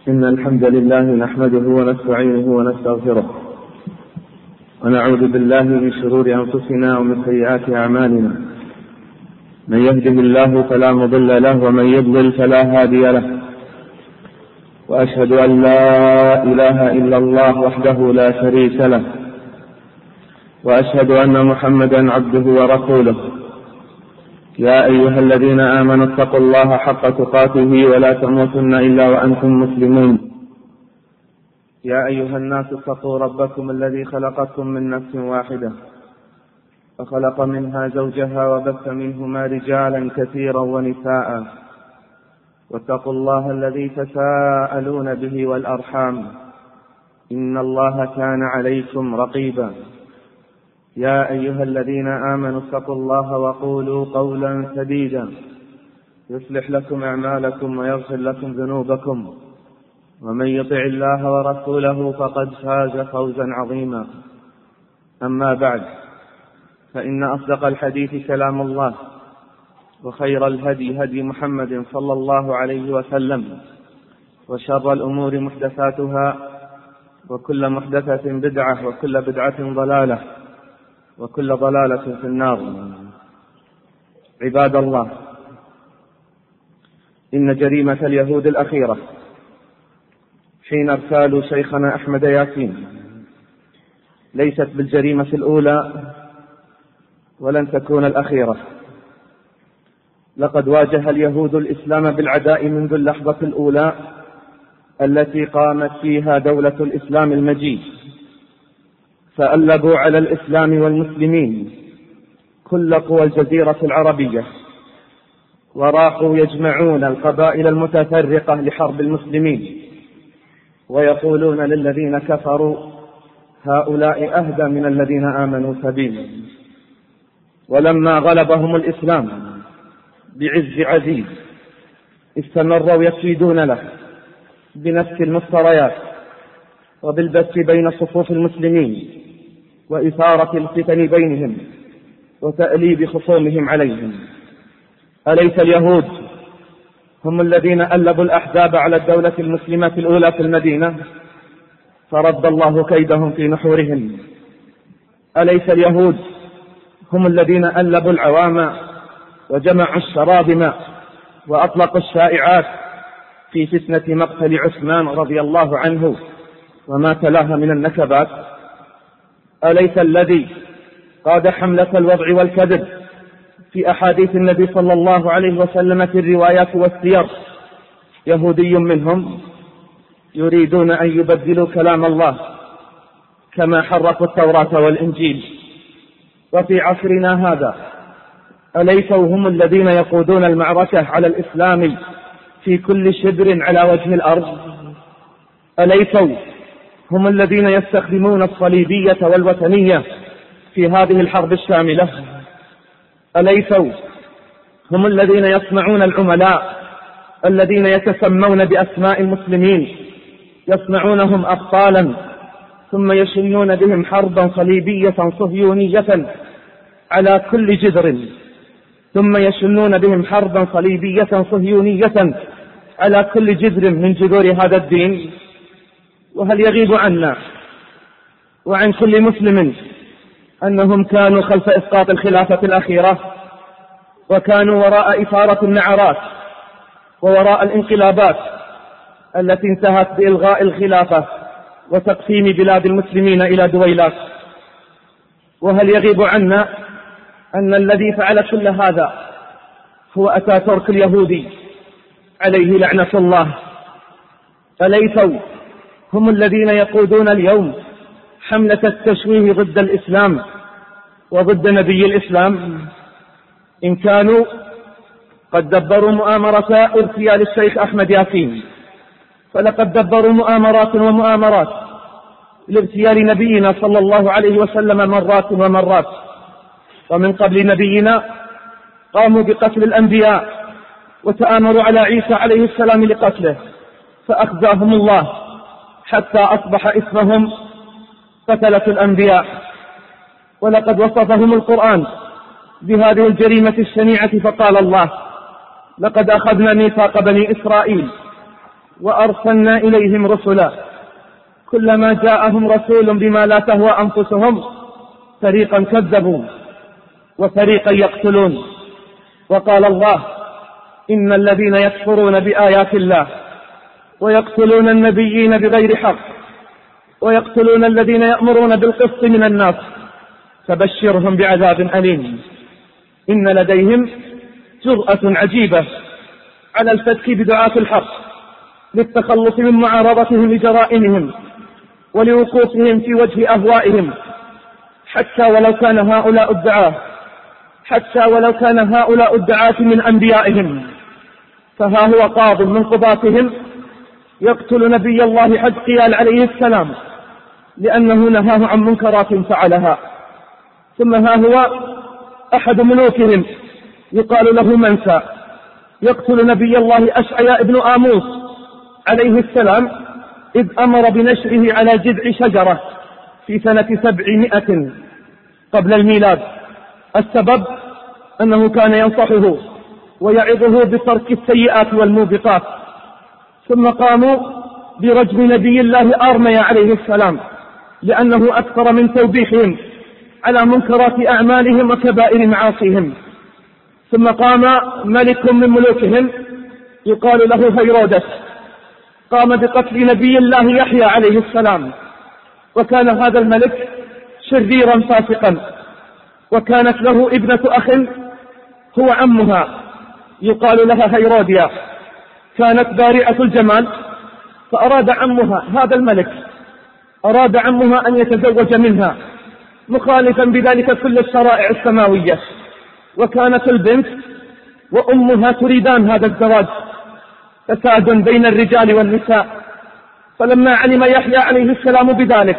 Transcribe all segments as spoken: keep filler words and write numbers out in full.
إن الحمد لله نحمده ونستعينه ونستغفره ونعوذ بالله من شرور أنفسنا ومن سيئات أعمالنا. من يهده الله فلا مضل له ومن يضلل فلا هادي له، وأشهد أن لا إله إلا الله وحده لا شريك له، وأشهد أن محمدا عبده ورسوله. يا أيها الذين آمنوا اتقوا الله حق تقاته ولا تموتن إلا وأنتم مسلمون. يا أيها الناس اتقوا ربكم الذي خلقكم من نفس واحدة وخلق منها زوجها وبث منهما رجالا كثيرا ونساء، واتقوا الله الذي تساءلون به والأرحام إن الله كان عليكم رقيبا. يا أيها الذين آمنوا اتقوا الله وقولوا قولا سديدا يصلح لكم أعمالكم ويغفر لكم ذنوبكم، ومن يطع الله ورسوله فقد فاز فوزا عظيما. أما بعد، فإن أصدق الحديث كلام الله، وخير الهدي هدي محمد صلى الله عليه وسلم، وشر الأمور محدثاتها، وكل محدثة بدعة، وكل بدعة ضلالة، وكل ضلالة في النار. عباد الله، إن جريمة اليهود الأخيرة حين ارسالوا شيخنا أحمد ياسين ليست بالجريمة الأولى ولن تكون الأخيرة. لقد واجه اليهود الإسلام بالعداء منذ اللحظة الأولى التي قامت فيها دولة الإسلام المجيد، فألبوا على الإسلام والمسلمين كل قوى الجزيرة العربية، وراحوا يجمعون القبائل المتفرقة لحرب المسلمين، ويقولون للذين كفروا هؤلاء أهدى من الذين آمنوا سبيلا. ولما غلبهم الإسلام بعز عزيز استمروا يكيدون له بنفس المفتريات وبالبث بين صفوف المسلمين وإثارة الفتن بينهم وتأليب خصومهم عليهم. أليس اليهود هم الذين ألبوا الأحزاب على الدولة المسلمة الأولى في المدينة فرد الله كيدهم في نحورهم؟ أليس اليهود هم الذين ألبوا العوام وجمعوا الشرابم وأطلقوا الشائعات في فتنة مقتل عثمان رضي الله عنه وما تلاها من النكبات؟ أليس الذي قاد حملة الوضع والكذب في أحاديث النبي صلى الله عليه وسلم في الروايات والسير يهودي منهم يريدون أن يبدلوا كلام الله كما حرفوا التوراة والإنجيل؟ وفي عصرنا هذا أليسوا هم الذين يقودون المعركة على الإسلام في كل شبر على وجه الأرض؟ أليسوا هم الذين يستخدمون الصليبية والوثنية في هذه الحرب الشاملة؟ أليسوا هم الذين يصنعون العملاء الذين يتسمون بأسماء المسلمين، يصنعونهم أبطالا ثم يشنون بهم حربا صليبية صهيونية على كل جذر، ثم يشنون بهم حربا صليبية صهيونية على كل جذر من جذور هذا الدين؟ وهل يغيب عنا وعن كل مسلم أنهم كانوا خلف إسقاط الخلافة الأخيرة، وكانوا وراء إثارة النعرات ووراء الانقلابات التي انتهت بإلغاء الخلافة وتقسيم بلاد المسلمين إلى دويلات؟ وهل يغيب عنا أن الذي فعل كل هذا هو أتاتورك اليهودي عليه لعنة الله؟ أليسوا هم الذين يقودون اليوم حملة التشويه ضد الإسلام وضد نبي الإسلام؟ إن كانوا قد دبروا مؤامرة اغتيال الشيخ أحمد ياسين، فلقد دبروا مؤامرات ومؤامرات لاغتيال نبينا صلى الله عليه وسلم مرات ومرات. ومن قبل نبينا قاموا بقتل الأنبياء وتآمروا على عيسى عليه السلام لقتله، فأخزاهم الله حتى أصبح اسمهم قتلة الأنبياء. ولقد وصفهم القرآن بهذه الجريمة الشنيعة، فقال الله: لقد أخذنا ميثاق بني إسرائيل وأرسلنا إليهم رسلا كلما جاءهم رسول بما لا تهوى أنفسهم فريقا كذبوا وفريقا يقتلون. وقال الله: إن الذين يكفرون بآيات الله ويقتلون النبيين بغير حق ويقتلون الذين يأمرون بالقسط من الناس فبشرهم بعذاب أليم. إن لديهم جرأة عجيبة على الفتك بدعاة الحق للتخلص من معارضتهم لجرائمهم ولوقوفهم في وجه أهوائهم، حتى ولو كان هؤلاء الدعاة حتى ولو كان هؤلاء الدعاة من أنبيائهم. فها هو قاض من قضاتهم يقتل نبي الله حزقيال عليه السلام لأنه نهاه عن منكرات فعلها. ثم ها هو أحد ملوكهم يقال له منسى يقتل نبي الله أشعياء بن آموس عليه السلام إذ أمر بنشره على جذع شجرة في سنة سبعمائة قبل الميلاد. السبب أنه كان ينصحه ويعظه بترك السيئات والموبقات. ثم قاموا برجم نبي الله آرميا عليه السلام لأنه أكثر من توبيخهم على منكرات أعمالهم وكبائر معاصيهم. ثم قام ملك من ملوكهم يقال له هيرودس قام بقتل نبي الله يحيى عليه السلام، وكان هذا الملك شريرا فاسقا، وكانت له ابنة أخ هو عمها يقال لها هيروديا، كانت بارعة الجمال، فأراد عمها هذا الملك أراد عمها أن يتزوج منها مخالفا بذلك كل الشرائع السماوية، وكانت البنت وأمها تريدان هذا الزواج، فساد بين الرجال والنساء. فلما علم يحيى عليه السلام بذلك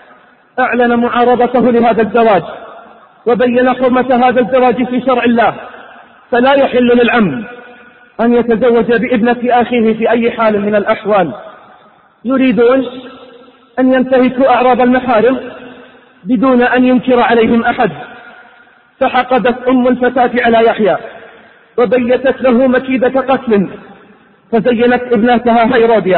أعلن معارضته لهذا الزواج وبين حرمة هذا الزواج في شرع الله، فلا يحل للعم أن يتزوج بابنة أخيه في أي حال من الأحوال. يريدون أن ينتهكوا أعراض المحارم بدون أن ينكر عليهم أحد. فحقدت أم الفتاة على يحيى وبيتت له مكيدة قتل، فزينت ابنتها هيروديا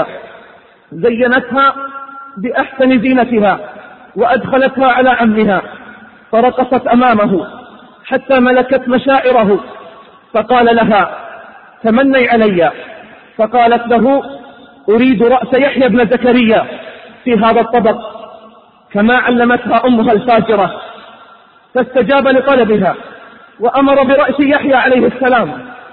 زينتها بأحسن زينتها وأدخلتها على عمها فرقصت أمامه حتى ملكت مشاعره، فقال لها: تمني علي. فقالت له: أريد رأس يحيى بن زكريا في هذا الطبق، كما علمتها أمها الفاجرة. فاستجاب لطلبها وأمر برأس يحيى عليه السلام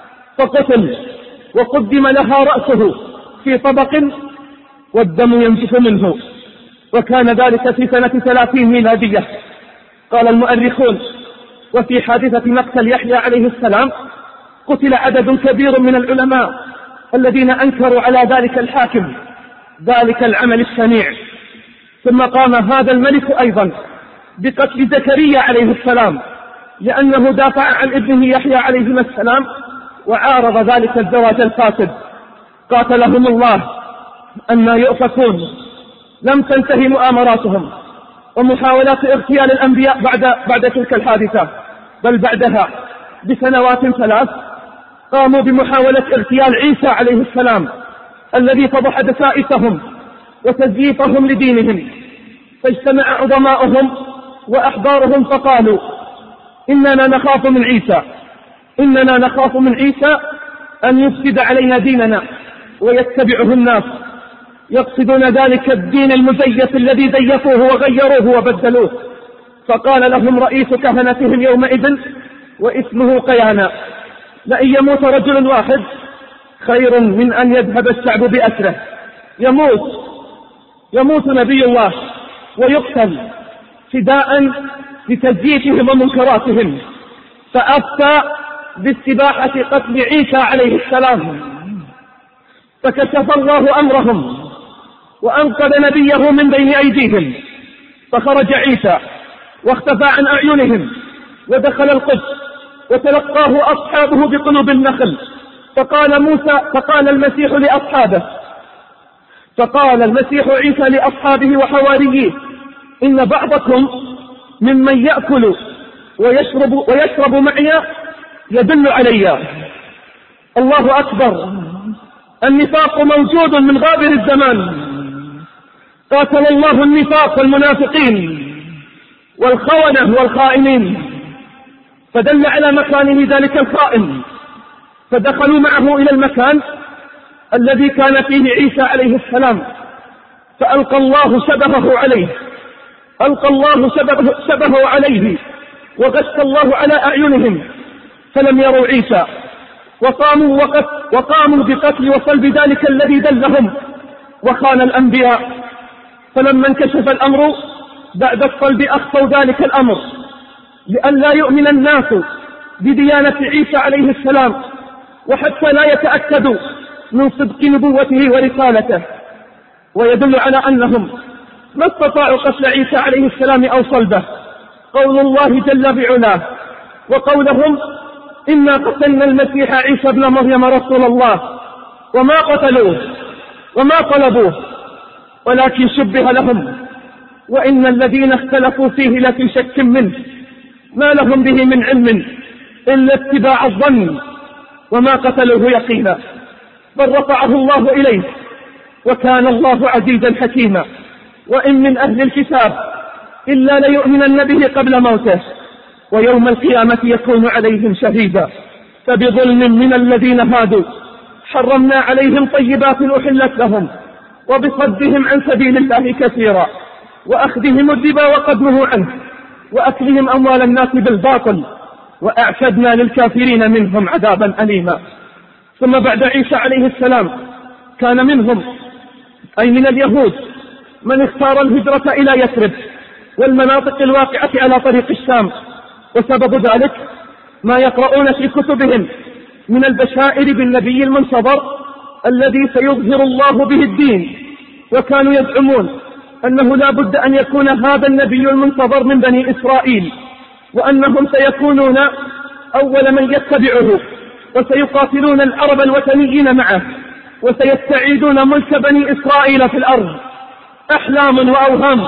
فقتل، وقدم لها رأسه في طبق والدم ينزف منه. وكان ذلك في سنة ثلاثين ميلادية. قال المؤرخون: وفي حادثة مقتل يحيى عليه السلام قتل عدد كبير من العلماء الذين أنكروا على ذلك الحاكم ذلك العمل الشنيع. ثم قام هذا الملك أيضا بقتل زكريا عليه السلام لأنه دافع عن ابنه يحيى عليه السلام وعارض ذلك الزواج الفاسد. قاتلهم الله أن يؤفكون. لم تنتهي مؤامراتهم ومحاولات اغتيال الأنبياء بعد, بعد تلك الحادثة، بل بعدها بسنوات ثلاث قاموا بمحاولة اغتيال عيسى عليه السلام الذي فضح دسائسهم وتزييفهم لدينهم. فاجتمع عظماؤهم وأحبارهم فقالوا: إننا نخاف من عيسى إننا نخاف من عيسى أن يفسد علينا ديننا ويتبعه الناس. يقصدون ذلك الدين المزيف الذي زيفوه وغيروه وبدلوه. فقال لهم رئيس كهنتهم يومئذ واسمه قيانا: لأن يموت رجل واحد خير من أن يذهب الشعب بأسره. يموت يموت نبي الله ويقتل فداء لتزييفهم ومنكراتهم. فأفتى باستباحة قتل عيسى عليه السلام، فكشف الله أمرهم وأنقذ نبيه من بين أيديهم. فخرج عيسى واختفى عن أعينهم ودخل القدس وتلقاه أصحابه بقلوب النخل. فقال موسى فقال المسيح لأصحابه فقال المسيح عيسى لأصحابه وحواريه: إن بعضكم ممن يأكل ويشرب, ويشرب معي يدل علي. الله أكبر. النفاق موجود من غابر الزمان. قاتل الله النفاق والمنافقين والخونة والخائنين، فدل على مكانه ذلك الخائن، فدخلوا معه إلى المكان الذي كان فيه عيسى عليه السلام، فألقى الله شبهه عليه ألقى الله شبهه, شبهه عليه وغش الله على أعينهم فلم يروا عيسى، وقاموا, وقت وقاموا بقتل وصلب ذلك الذي دلهم وخان الأنبياء. فلما انكشف الأمر بعد الصلب أخفوا ذلك الأمر لئلا يؤمن الناس بديانة عيسى عليه السلام، وحتى لا يتأكدوا من صدق نبوته ورسالته. ويدل على أنهم ما استطاعوا قتل عيسى عليه السلام أو صلبه قول الله جل بعلاه، وقولهم إنا قتلنا المسيح عيسى ابن مريم رسول الله وما قتلوه وما طلبوه ولكن شبه لهم، وإن الذين اختلفوا فيه لفي شك منه ما لهم به من علم إلا اتباع الظن وما قتلوه يقينا، بل رفعه الله إليه وكان الله عزيزا حكيما. وإن من أهل الكتاب إلا ليؤمنن به قبل موته ويوم القيامة يكون عليهم شهيدا. فبظلم من الذين هادوا حرمنا عليهم طيبات أحلت لهم وبصدهم عن سبيل الله كثيرا وأخذهم الربا وقد نهوا عنه وأكلهم أموال الناس بالباطل وأعتدنا للكافرين منهم عذابا أليما. ثم بعد عيسى عليه السلام كان منهم أي من اليهود من اختار الهجرة إلى يثرب والمناطق الواقعة على طريق الشام، وسبب ذلك ما يقرؤون في كتبهم من البشائر بالنبي المنتظر الذي سيظهر الله به الدين، وكانوا يزعمون أنه لا بد أن يكون هذا النبي المنتظر من بني إسرائيل، وأنهم سيكونون أول من يتبعه وسيقاتلون العرب الوثنيين معه وسيستعيدون ملك بني إسرائيل في الأرض. أحلام وأوهام.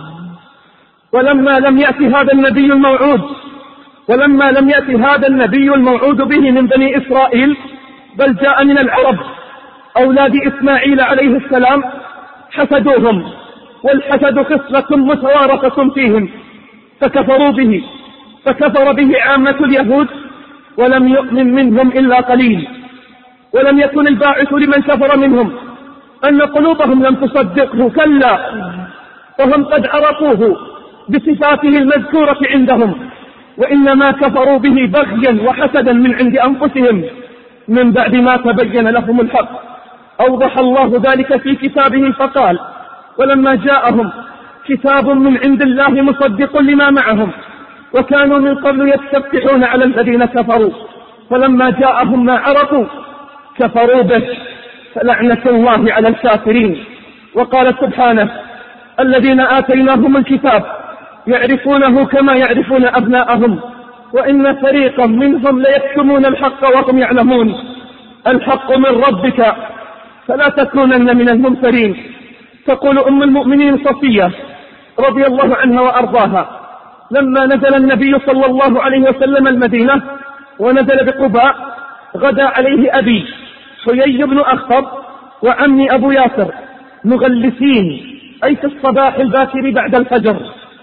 ولما لم يأتي هذا النبي الموعود ولما لم يأتي هذا النبي الموعود به من بني إسرائيل بل جاء من العرب أولاد إسماعيل عليه السلام حسدوهم، والحسد خصلة متوارثة فيهم فكفروا به فكفر به عامة اليهود ولم يؤمن منهم إلا قليل. ولم يكن الباعث لمن كفر منهم أن قلوبهم لم تصدقه، كلا، فهم قد عرفوه بصفاته المذكورة عندهم، وإنما كفروا به بغيا وحسدا من عند أنفسهم من بعد ما تبين لهم الحق. أوضح الله ذلك في كتابه فقال ولما جاءهم كتاب من عند الله مصدق لما معهم وكانوا من قبل يستفتحون على الذين كفروا فلما جاءهم ما عرفوا كفروا به فلعنة الله على الكافرين. وقال سبحانه الذين آتيناهم الكتاب يعرفونه كما يعرفون أبناءهم وإن فريقا منهم ليكتمون الحق وهم يعلمون. الحق من ربك فلا تكونن من الممترين. تقول أم المؤمنين صفية رضي الله عنها وأرضاها لما نزل النبي صلى الله عليه وسلم المدينة ونزل بقباء غدا عليه أبي حيي بن أخطب وعمي أبو ياسر مغلسين أي في الصباح الباكر بعد الفجر.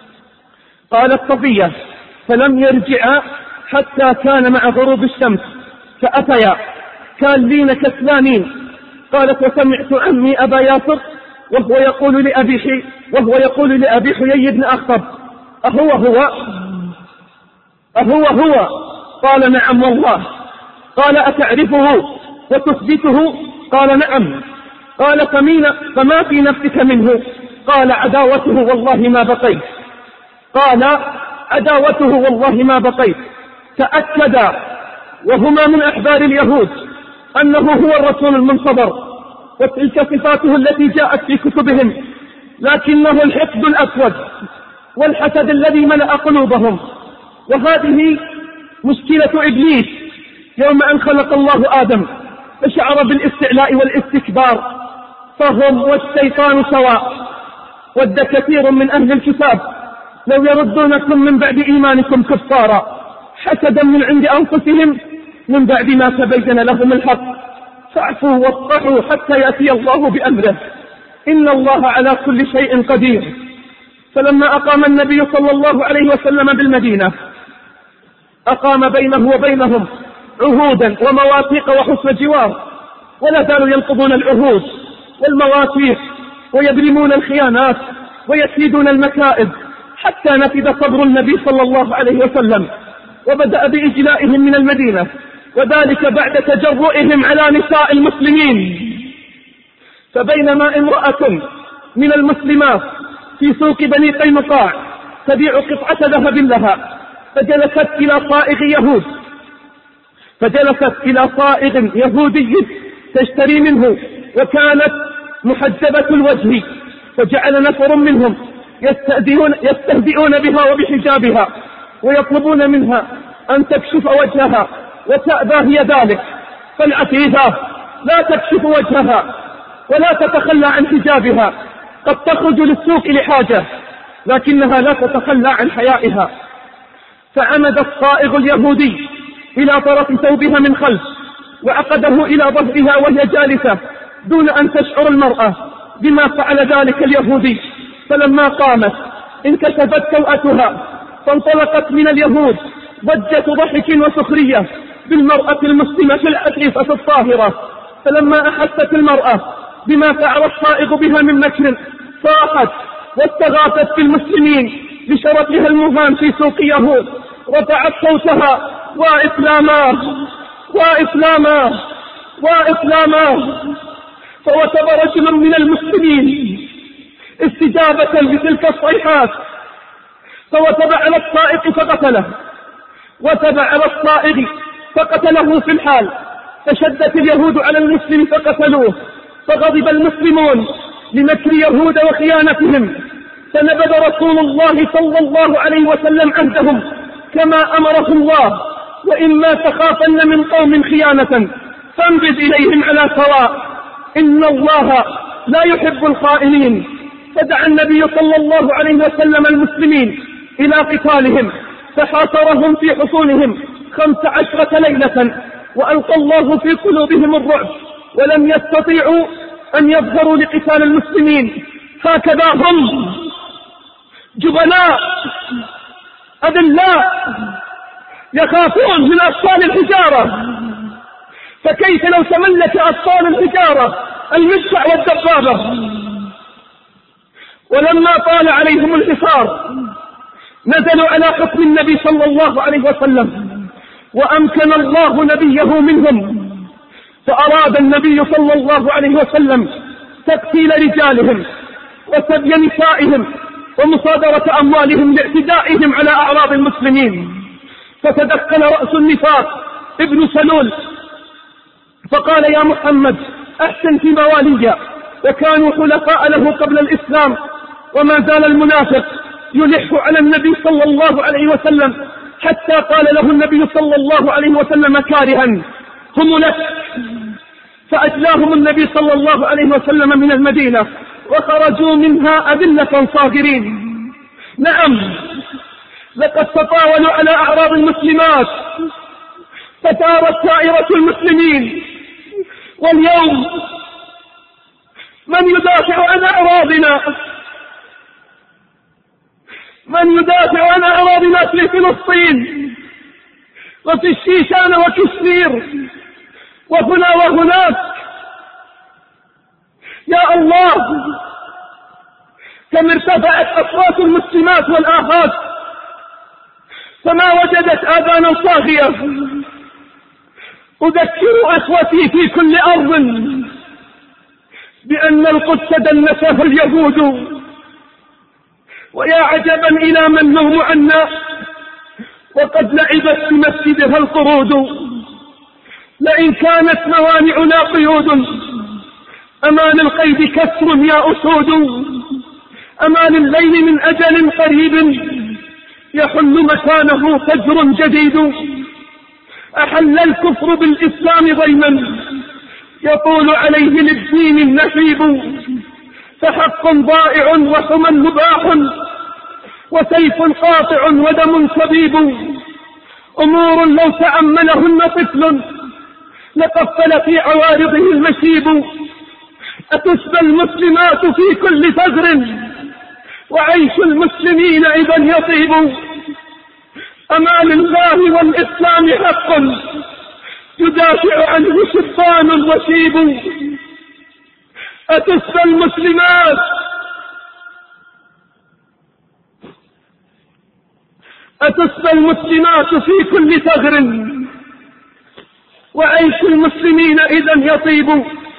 قالت صفية فلم يرجعا حتى كان مع غروب الشمس فأتيا كالين كسلانين. قالت وسمعت عمي أبا ياسر وهو يقول لأبي حي وهو يقول لأبي حيي بن أخطب أهو هو أهو هو قال نعم والله. قال أتعرفه وتثبته؟ قال نعم. قال فما في نفسك منه؟ قال عداوته والله ما بقيت. قال عداوته والله ما بقيت. تأكدا وهما من أحبار اليهود أنه هو الرسول المنتظر وتلك صفاته التي جاءت في كتبهم، لكنه الحقد الأسود والحسد الذي ملأ قلوبهم. وهذه مشكلة إبليس يوم أن خلق الله آدم فشعر بالاستعلاء والاستكبار، فهم والشيطان سواء. ود كثير من أهل الكتاب لو يردونكم من بعد إيمانكم كفارا حسدا من عند أنفسهم من بعد ما تبين لهم الحق. فاعفوا واصفحوا حتى يأتي الله بأمره، إن الله على كل شيء قدير. فلما أقام النبي صلى الله عليه وسلم بالمدينة أقام بينه وبينهم عهودا ومواثيق وحسن جوار، ولا زالوا ينقضون العهود والمواثيق ويبرمون الخيانات ويكيدون المكائد، حتى نفذ صبر النبي صلى الله عليه وسلم وبدأ بإجلائهم من المدينة، وذلك بعد تجرؤهم على نساء المسلمين. فبينما امرأة من المسلمات في سوق بني قينقاع تبيع قطعة ذهب لها، فجلست إلى صائغ يهود فجلست إلى صائغ يهودي تشتري منه، وكانت محجبة الوجه، فجعل نفر منهم يستهزئون, يستهزئون بها وبحجابها ويطلبون منها أن تكشف وجهها، وتأبى هي ذلك. فالعفيفة لا تكشف وجهها ولا تتخلى عن حجابها، قد تخرج للسوق لحاجة لكنها لا تتخلى عن حيائها. فعمد الصائغ اليهودي إلى طرف ثوبها من خلف وعقده إلى ظهرها وهي جالسة دون أن تشعر المرأة بما فعل ذلك اليهودي. فلما قامت انكشفت سوءتها، فانطلقت من اليهود ضجة ضحك وسخرية بالمرأة المسلمة العفيفة الطاهرة. فلما أحست المرأة بما فعل الصائغ بها من مكر صاحت واستغاثت بالمسلمين بشرفها المهان في سوق يهود، رفعت صوتها: وإسلاما وإسلاما وإسلاما. فوثب رجل من المسلمين استجابة لتلك الصيحات، فوثب على الصائغ فقتله وثب على الصائغ فقتله في الحال. فشدت اليهود على المسلم فقتلوه، فغضب المسلمون لمكر يهود وخيانتهم، فنبذ رسول الله صلى الله عليه وسلم عهدهم كما أمره الله: وإما تخافن من قوم خيانة فانبذ إليهم على سواء، إن الله لا يحب الخائنين. فدعا النبي صلى الله عليه وسلم المسلمين إلى قتالهم، فحاصرهم في حصونهم خمس عشرة ليلة، وألقى الله في قلوبهم الرعب، ولم يستطيعوا أن يظهروا لقتال المسلمين. هكذا هم جبناء أذلاء يخافون من أطفال الحجارة، فكيف لو تملك أطفال الحجارة المدفع والدبابة؟ ولما طال عليهم الحصار نزلوا على حكم النبي صلى الله عليه وسلم، وأمكن الله نبيه منهم، فأراد النبي صلى الله عليه وسلم تقتيل رجالهم وسبي نسائهم ومصادرة أموالهم لاعتدائهم على أعراض المسلمين. فتدخل رأس النفاق ابن سلول فقال: يا محمد أحسن في موالي. وكانوا حلفاء له قبل الإسلام، وما زال المنافق يلح على النبي صلى الله عليه وسلم، حتى قال له النبي صلى الله عليه وسلم كارها: هم لك. فأجلاهم النبي صلى الله عليه وسلم من المدينة، وخرجوا منها أذلة صاغرين. نعم، لقد تطاولوا على أعراض المسلمات، فتارت دائرة المسلمين. واليوم من يدافع عن أعراضنا؟ من يدافع عن أعراضنا في فلسطين وفي الشيشان وكشمير وهنا وهناك؟ يا الله، كم ارتفعت أصوات المسلمات والآهات فما وجدت آذانا صاغية. أذكر أخوتي في كل أرض بأن القدس دنسها اليهود، ويا عجبا إلى من نوم عنا وقد لعبت في مسجدها القرود. لئن كانت موانعنا قيود، أمان القيد كسر يا أسود. أمان الليل من أجل قريب يحل مكانه فجر جديد. أحل الكفر بالإسلام ضيما يطول عليه للدين النشيب. فحق ضائع وحمى مباح وسيف قاطع ودم صبيب. أمور لو تأملهن طفل لقفل في عوارضه المشيب. أتسبى المسلمات في كل ثغر وعيش المسلمين إذا يطيب. أما لله والإسلام حق يدافع عنه شبان وشيب. أتسبى المسلمات أتسبى المسلمات في كل ثغر وعيش المسلمين إذا يطيب.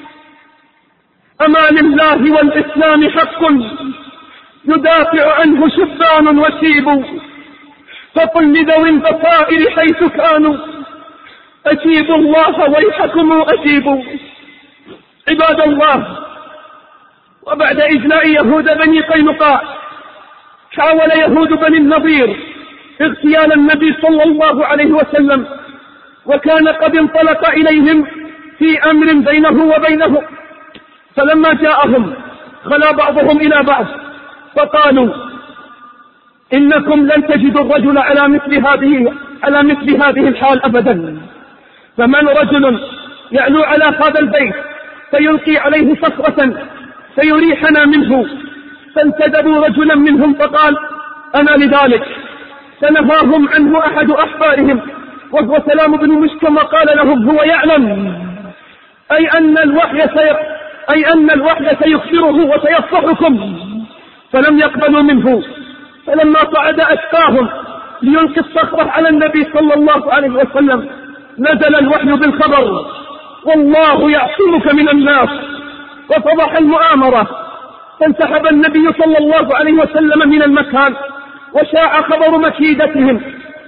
أما لله والإسلام حق يدافع عنه شبان وشيب. فقل لذوي البصائر حيث كانوا أجيبوا الله ويحكم أجيبوا. عباد الله، وبعد إجلاء يهود بني قينقاع حاول يهود بني النضير اغتيال النبي صلى الله عليه وسلم، وكان قد انطلق إليهم في أمر بينه وبينه. فلما جاءهم خلا بعضهم إلى بعض فقالوا إنكم لن تجدوا الرجل على مثل هذه على مثل هذه الحال أبدا. فمن رجل يعلو على هذا البيت فيلقي عليه صخرة فيريحنا منه. فانتدبوا رجلا منهم فقال أنا لذلك. فنهاهم عنه أحد أحبارهم وهو سلام بن مشكم وقال لهم هو يعلم أي أن الوحي سيق أي أن الوحي سيخبره وسيصفحكم. فلم يقبلوا منه. فلما صعد أشقاهم ليلقي الصخرة على النبي صلى الله عليه وسلم نزل الوحي بالخبر والله يعصمك من الناس. وفضح المؤامرة، فانسحب النبي صلى الله عليه وسلم من المكان وشاع خبر مكيدتهم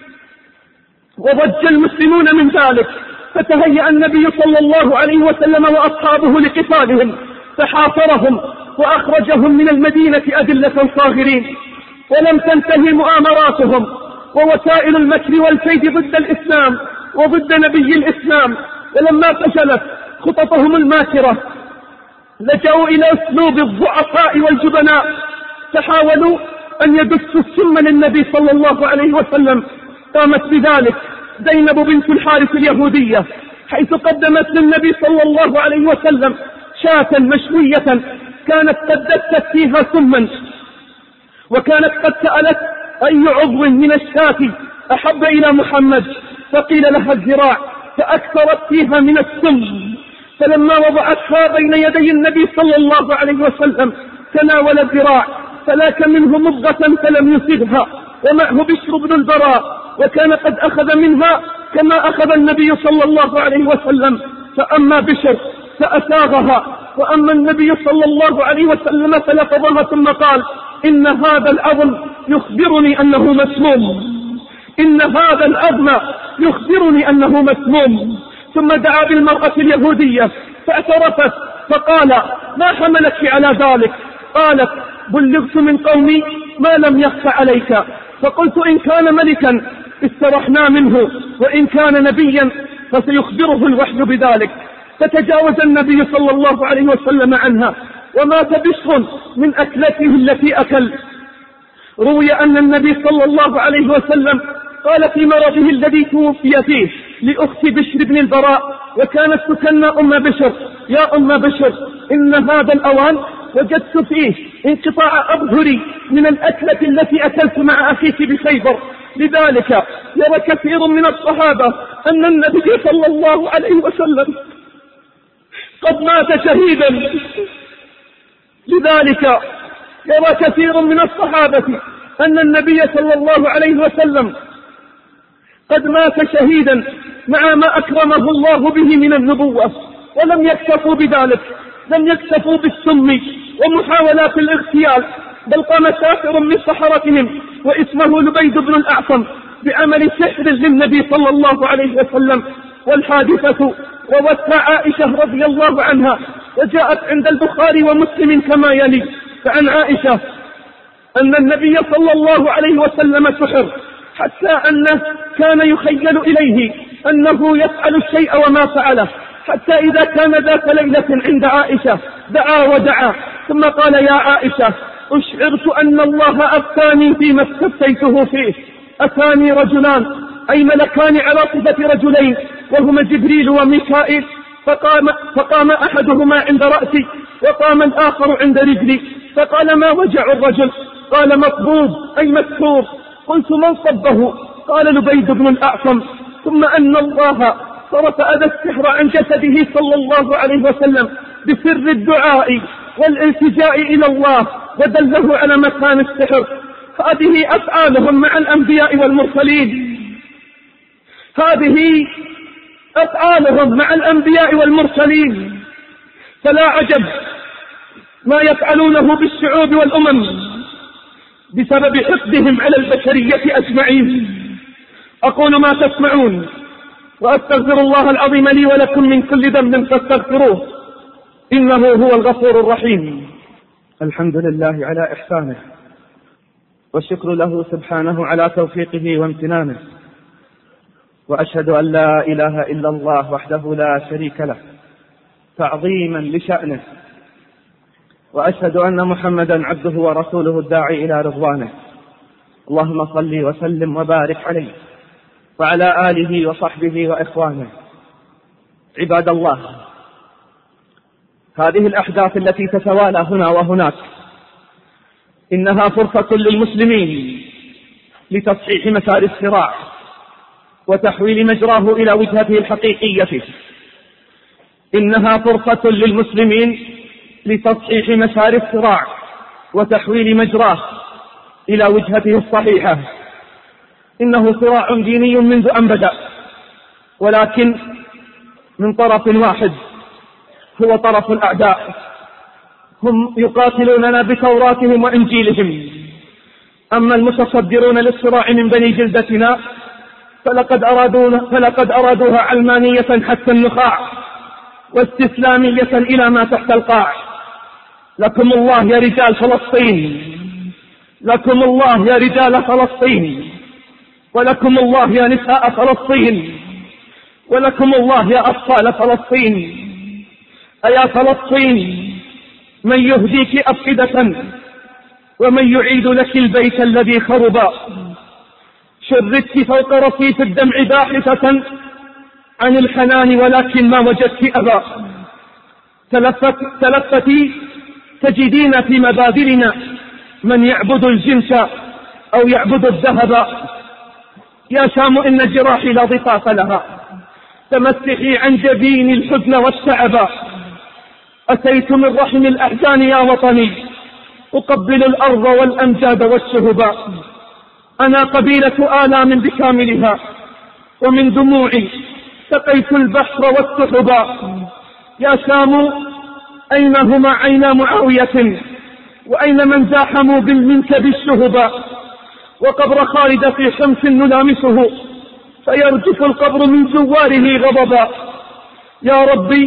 وضج المسلمون من ذلك. فتهيأ النبي صلى الله عليه وسلم وأصحابه لقتالهم فحاصرهم وأخرجهم من المدينة أذلة صاغرين. ولم تنتهي مؤامراتهم ووسائل المكر والكيد ضد الإسلام وضد نبي الإسلام. ولما فشلت خططهم الماكرة لجأوا إلى أسلوب الضعفاء والجبناء، فحاولوا أن يدسوا السم للنبي صلى الله عليه وسلم. قامت بذلك زينب بنت الحارث اليهودية، حيث قدمت للنبي صلى الله عليه وسلم شاة مشوية كانت قد دست فيها سما، وكانت قد سألت أي عضو من الشاة أحب إلى محمد، فقيل لها الذراع، فأكثرت فيها من السم. فلما وضعتها بين يدي النبي صلى الله عليه وسلم تناول الذراع فلاك منه مضغة فلم يصبها، ومعه بشر بن البراء وكان قد أخذ منها كما أخذ النبي صلى الله عليه وسلم. فأما بشر فأساغها، وأما النبي صلى الله عليه وسلم فلفظها ثم قال إن هذا العظم يخبرني أنه مسموم إن هذا العظم يخبرني أنه مسموم. ثم دعا بالمرأة اليهودية فاعترفت فقال ما حملك على ذلك؟ قالت بلغت من قومي ما لم يخف عليك. فقلت إن كان ملكا استرحنا منه، وإن كان نبيا فسيخبره الوحي بذلك. فتجاوز النبي صلى الله عليه وسلم عنها ومات بشر من أكلته التي أكل. روي أن النبي صلى الله عليه وسلم قال في مرضه الذي توفي فيه لأخت بشر بن البراء وكانت تكنى أم بشر يا أم بشر إن هذا الأوان وجدت فيه انقطاع أظهري من الأكلة التي أكلت مع أخيك بخيبر، لذلك يرى كثير من الصحابة أن النبي صلى الله عليه وسلم قد مات شهيدا. لذلك يرى كثير من الصحابة أن النبي صلى الله عليه وسلم قد مات شهيدا مع ما أكرمه الله به من النبوة. ولم يكتفوا بذلك، لم يكتفوا بالسم ومحاولات الاغتيال، بل قام كافر من سحرتهم واسمه لبيد بن الأعصم بعمل سحر للنبي صلى الله عليه وسلم. والحادثة روتها عائشة رضي الله عنها وجاءت عند البخاري ومسلم كما يلي. فعن عائشة أن النبي صلى الله عليه وسلم سحر حتى أنه كان يخيل إليه أنه يفعل الشيء وما فعله، حتى إذا كان ذات ليلة عند عائشة دعا ودعا ثم قال يا عائشة أشعرت أن الله أفتاني فيما استفتيته فيه. أتاني رجلان أي ملكان على صفة رجلين وهما جبريل وميكائيل، فقام, فقام أحدهما عند رأسي وقام الآخر عند رجلي، فقال: ما وجع الرجل؟ قال: مصبوب أي مسحور. قلت: من صبه؟ قال: لبيد بن الأعصم. ثم أن الله صرف أذى السحر عن جسده صلى الله عليه وسلم بسر الدعاء والالتجاء إلى الله، ودله على مكان السحر. هذه أفعالهم مع الأنبياء والمرسلين، هذه أفعالهم مع الأنبياء والمرسلين، فلا عجب ما يفعلونه بالشعوب والأمم بسبب حقدهم على البشرية أجمعين. أقول ما تسمعون، وأستغفر الله العظيم لي ولكم من كل ذنب فاستغفروه، إنه هو الغفور الرحيم. الحمد لله على إحسانه، والشكر له سبحانه على توفيقه وامتنانه، وأشهد أن لا إله إلا الله وحده لا شريك له تعظيما لشأنه، وأشهد أن محمدا عبده ورسوله الداعي إلى رضوانه. اللهم صل وسلم وبارك عليه وعلى آله وصحبه وإخوانه. عباد الله، هذه الأحداث التي تتوالى هنا وهناك إنها فرصة للمسلمين لتصحيح مسار الصراع وتحويل مجراه إلى وجهته الحقيقية. إنها فرصة للمسلمين لتصحيح مسار الصراع وتحويل مجراه إلى وجهته الصحيحة. إنه صراع ديني منذ أن بدأ، ولكن من طرف واحد هو طرف الأعداء، هم يقاتلوننا بتوراتهم وإنجيلهم. أما المتصدرون للصراع من بني جلدتنا فلقد أرادونا فلقد أرادوها علمانية حتى النخاع، واستسلامية إلى ما تحت القاع. لكم الله يا رجال فلسطين، لكم الله يا رجال فلسطين، ولكم الله يا نساء فلسطين، ولكم الله يا أطفال فلسطين. أيا فلسطين، من يهديك أفئدة ومن يعيد لك البيت الذي خرب. شردت فوق رصيف الدمع باحثة عن الحنان ولكن ما وجدت أبا. تلفت تلفتي تجدين في مبادرنا من يعبد الجنس أو يعبد الذهب. يا شام إن جراحي لا ضفاف لها، تمسحي عن جبين الحزن والتعب. أتيت من رحم الأحزان يا وطني، أقبل الأرض والأمجاد والشهبا. أنا قبيلة آلام بكاملها، ومن دموعي سقيت البحر والسحبا. يا شام أين هما عينا معاوية، وأين من زاحموا بالمنكب الشهبا. وقبر خالد في شمس نلامسه، فيرجف القبر من زواره غضبا. يا ربي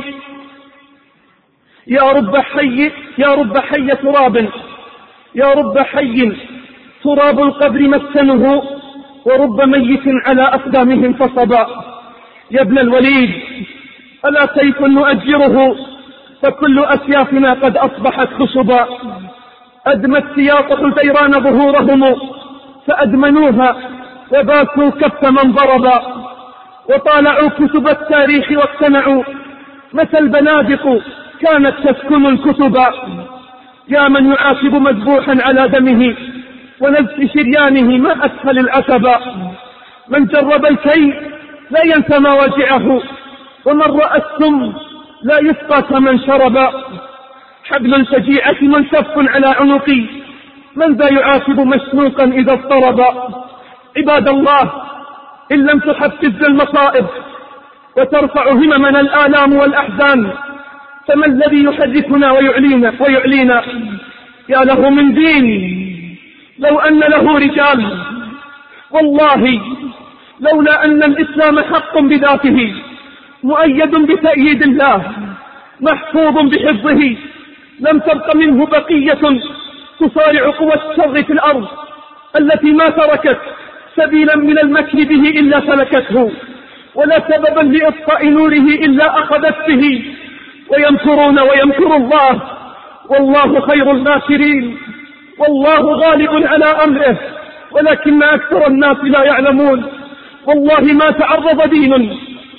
يا رب حي يا رب حي تراب، يا رب حي تراب القبر مسكنه، ورب ميت على أقدامهم فصبا. يا ابن الوليد، ألا سيف نؤجره، فكل أسيافنا قد أصبحت خشبا. أدمت سياط حزيران ظهورهم، فأدمنوها وباكوا كف من ضربا. وطالعوا كتب التاريخ واقتنعوا متى البنادق كانت تسكن الكتبا. يا من يعاقب مذبوحا على دمه ونزف شريانه ما أسهل العتبا. من جرب الكي لا ينسى ما وجعه، ومن رأى السم لا يسقى كمن شربا. حبل الفجيعة منسف على عنقي، من ذا يعاقب مشنوقا إذا اضطربا. عباد الله، إن لم تحفز المصائب وترفع هممنا الآلام والأحزان، فما الذي يحركنا ويعلينا, ويعلينا؟ يا له من دين لو أن له رجال، والله لولا أن الإسلام حق بذاته مؤيد بتأييد الله محفوظ بحفظه، لم تبق منه بقية تصارع قوى الشر في الأرض، التي ما تركت سبيلا من المكر به إلا سلكته، ولا سببا لإطفاء نوره إلا أخذت به. ويمكرون ويمكر الله، والله خير الماكرين. والله غالب على أمره، ولكن أكثر الناس لا يعلمون. والله ما تعرض دين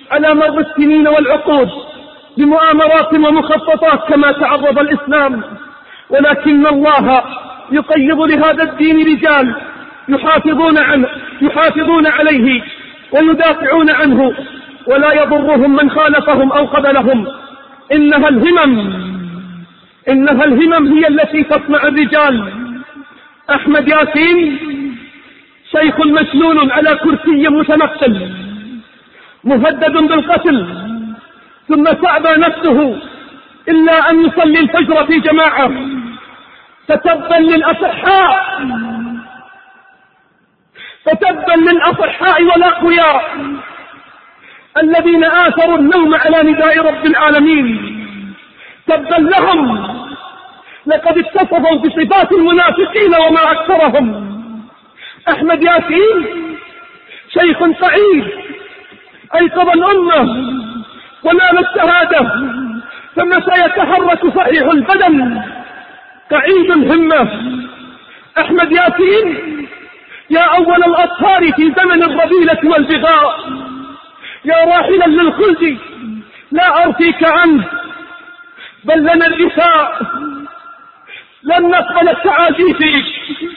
على مر السنين والعقود بمؤامرات ومخططات كما تعرض الإسلام، ولكن الله يقيض لهذا الدين رجال يحافظون عنه يحافظون عليه ويدافعون عنه، ولا يضرهم من خالفهم أو قبلهم. إنها الهمم إنها الهمم هي التي تصنع الرجال. أحمد ياسين شيخ مشلول على كرسي متنقل مهدد بالقتل، ثم تعبى نفسه إلا أن يصلي الفجر في جماعة. فتبا للأصحاء فتبا للأصحاء والأقوياء الذين آثروا النوم على نداء رب العالمين. تبا لهم، لقد اتصفوا بصفات المنافقين وما أكثرهم. أحمد ياسين شيخ سعيد أيقظ الأمة ونال الشهادة، فمتى يتحرك صحيح البدن قعيد الهمة. أحمد ياسين يا أول الأطهار في زمن الرذيلة والبغاء، يا راحلا للخلد لا أرثيك عنه بل لنا الإساء، لن نقبل التعازي فيك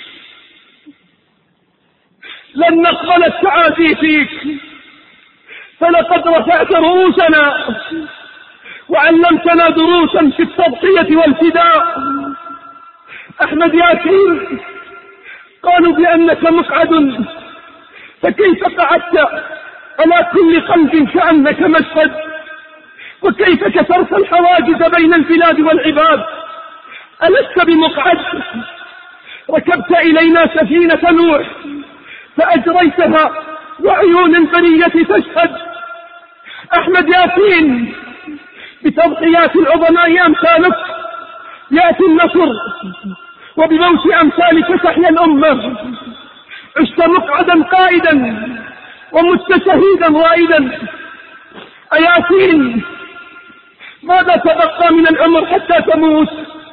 لن نقبل التعازي فيك فلقد رفعت رؤوسنا وعلمتنا دروسا في التضحية والفداء. أحمد ياسين قالوا بأنك مقعد، فكيف قعدت على كل قلب كأنك مسجد؟ وكيف كسرت الحواجز بين البلاد والعباد؟ ألست بمقعد؟ ركبت إلينا سفينة نوح فأجريتها وعيون البرية تشهد. أحمد ياسين بتضحيات العظماء أمثالك يأتي النصر، وبموت أمثالك تحيا الأمة. عشت مقعدا قائدا ومت شهيدا رائدا. أياسين ماذا تبقى من العمر حتى تموت؟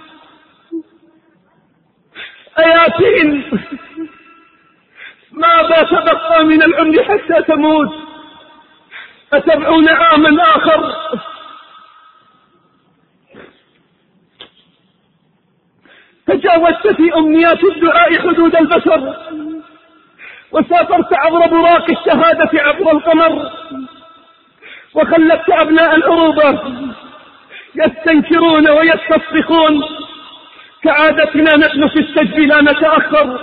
أياسين ماذا تبقى من العمر حتى تموت؟ أسبعون عاما آخر تجاوزت في أمنيات الدعاء حدود البشر، وسافرت عبر براق الشهادة عبر القمر، وخلفت أبناء العروبة يستنكرون ويستصرخون. كعادتنا نحن في السجد لا نتأخر،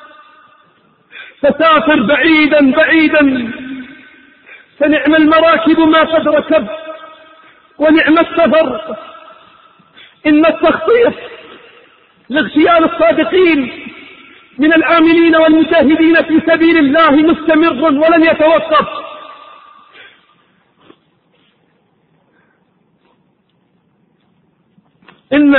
فسافر بعيدا بعيدا، فنعم المراكب ما قد ركب ونعم السفر. إن التخطيط لاغتيال الصادقين من العاملين والمجاهدين في سبيل الله مستمر ولن يتوقف. إن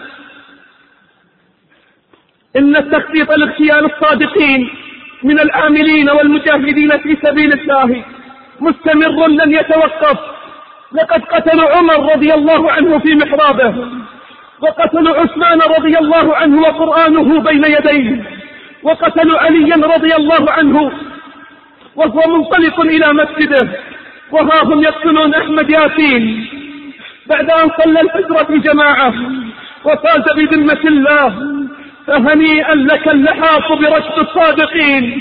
إن التخطيط لاغتيال الصادقين من العاملين والمجاهدين في سبيل الله مستمر لن يتوقف. لقد قتلوا عمر رضي الله عنه في محرابه، وقتلوا عثمان رضي الله عنه وقرآنه بين يديه، وقتلوا عليا رضي الله عنه وهو منطلق إلى مسجده، وها هم يقتلون أحمد ياسين بعد أن صلى الفجر في جماعة وفاز بذمة الله. فهنيئا لك اللحاق برشد الصادقين،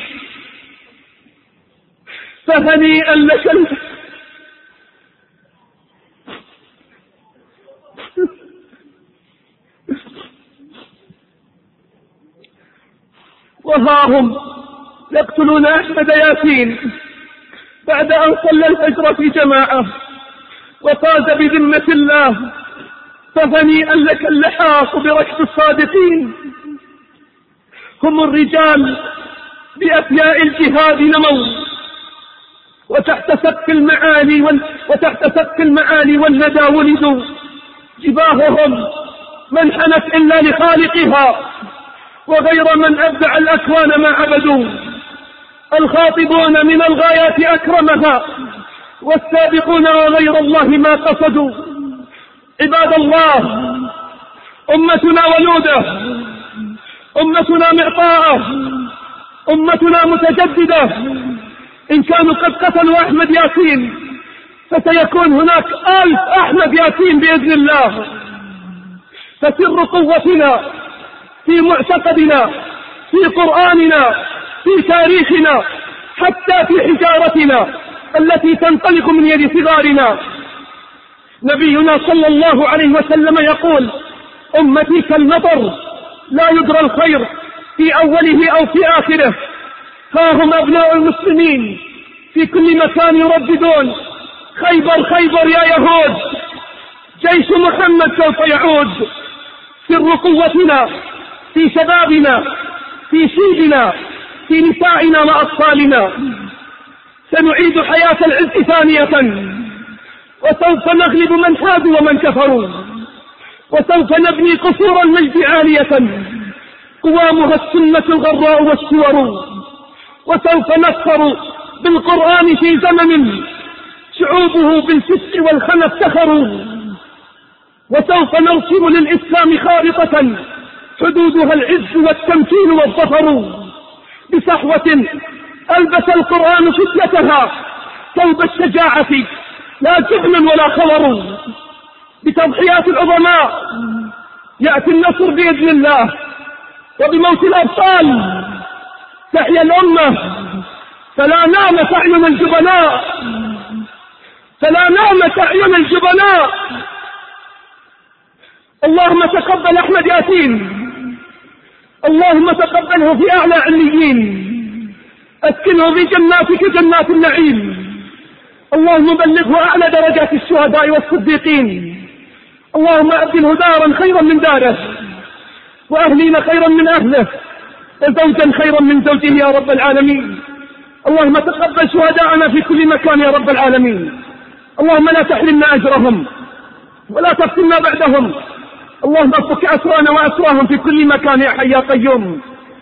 فهنيئا لك ال... وها هم يقتلون أحمد ياسين بعد أن صلى الفجر في جماعة وفاز بذمة الله. فهنيئا لك اللحاق برشد الصادقين. هم الرجال بأفياء الجهاد نموا، وتحت سقف المعالي وال... وتحت سقف المعالي والندى ولدوا. جباههم من حنت إلا لخالقها، وغير من أبدع الأكوان ما عبدوا. الخاطبون من الغايات أكرمها، والسابقون وغير الله ما قصدوا. عباد الله، أمتنا ولودة، أمتنا معطاءة، أمتنا متجددة. إن كانوا قد قتلوا أحمد ياسين فسيكون هناك ألف أحمد ياسين بإذن الله. فسر قوتنا في معتقدنا، في قرآننا، في تاريخنا، حتى في حجارتنا التي تنطلق من يد صغارنا. نبينا صلى الله عليه وسلم يقول: أمتي كالمطر لا يدرى الخير في أوله أو في آخره. ها هم أبناء المسلمين في كل مكان يرددون: خيبر خيبر يا يهود، جيش محمد سوف يعود. سر قوتنا في شبابنا، في شيبنا، في نسائنا وأطفالنا. سنعيد حياة العز ثانية، وسوف نغلب من حادوا ومن كفروا، وسوف نبني قصور المجد عالية قوامها السنة الغراء والسور، وسوف نفخر بالقرآن في زمن شعوبه بالفسق والخنا افتخروا، وسوف نرسم للإسلام خارطة حدودها العز والتمكين والظفر. بصحوة ألبس القرآن فتيتها ثوب الشجاعة لا جبن ولا خور. بتضحيات العظماء يأتي النصر بإذن الله، وبموت الأبطال تحيا الأمة. فلا نامت أعين الجبناء، فلا نامت أعين الجبناء. اللهم تقبل أحمد ياسين، اللهم تقبله في أعلى عليين، أسكنه في جناتك جنات النعيم. اللهم بلغه أعلى درجات الشهداء والصديقين. اللهم أبدله دارا خيرا من داره، وأهلين خيرا من أهله، وزوجا خيرا من زوجه يا رب العالمين. اللهم تقبل شهداءنا في كل مكان يا رب العالمين. اللهم لا تحرمنا أجرهم ولا تفتنا بعدهم. اللهم افك أسرانا وأسراهم في كل مكان يا حي يا قيوم.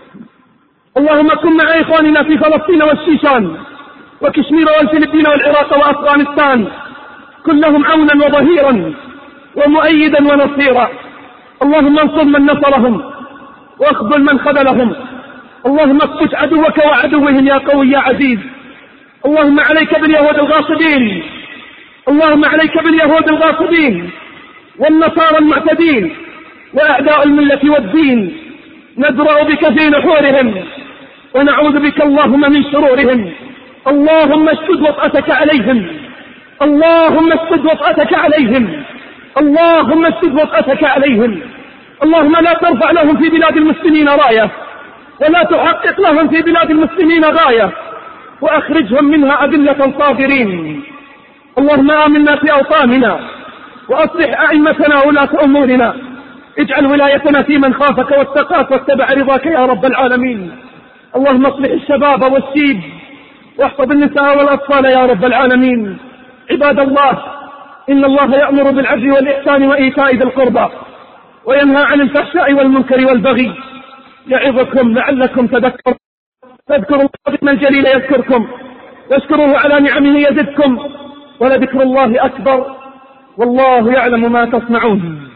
اللهم كن مع إخواننا في فلسطين والشيشان وكشمير والفلبين والعراق وأفغانستان، كن لهم عونا وظهيرا ومؤيدا ونصيرا. اللهم انصر من نصرهم واخذل من خذلهم. اللهم اكبت عدوك وعدوهم يا قوي يا عزيز. اللهم عليك باليهود الغاصبين، اللهم عليك باليهود الغاصبين والنصارى المعتدين وأعداء الملة والدين. ندرأ بك في نحورهم ونعوذ بك اللهم من شرورهم. اللهم اشدد وطأتك عليهم، اللهم اشدد وطأتك عليهم، اللهم اشدد وطأتك عليهم. اللهم لا ترفع لهم في بلاد المسلمين راية، ولا تحقق لهم في بلاد المسلمين غاية، وأخرجهم منها أذلة صاغرين. اللهم آمنا في أوطاننا، وأصلح أئمتنا وولاة أمورنا. اجعل ولايتنا في من خافك واتقاك واتبع رضاك يا رب العالمين. اللهم اصلح الشباب والشيب، واحفظ النساء والأطفال يا رب العالمين. عباد الله، إن الله يأمر بالعدل والإحسان وإيتاء ذي القربى، وينهى عن الفحشاء والمنكر والبغي، يعظكم لعلكم تذكرون. فاذكروا الله الجليل يذكركم، واشكروه على نعمه يزدكم، ولذكر الله أكبر، والله يعلم ما تصنعون.